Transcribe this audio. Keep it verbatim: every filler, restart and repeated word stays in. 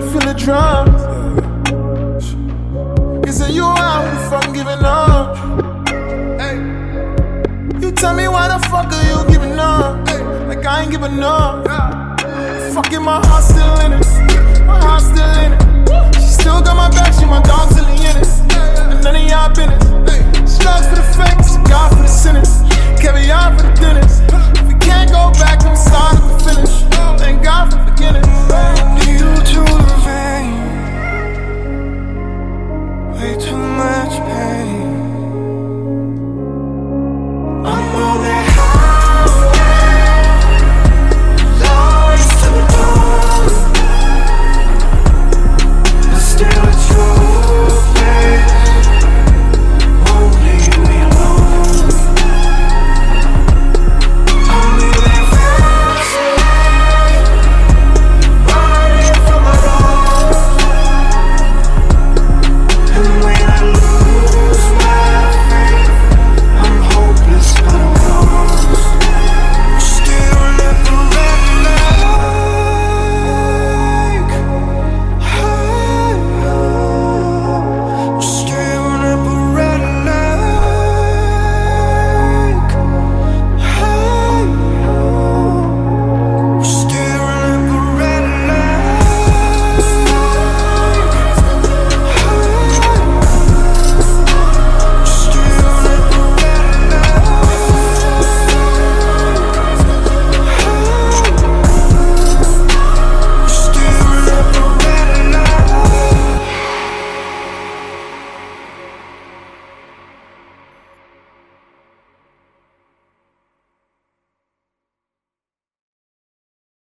feel the drums. You say you out, what the fuck giving up? Hey. You tell me why the fuck are you giving up? Hey. Like I ain't giving up. Yeah. Fucking my heart still in it. My heart still in it. She still got my back, she my dog till the end. And none of y'all business. Slugs for the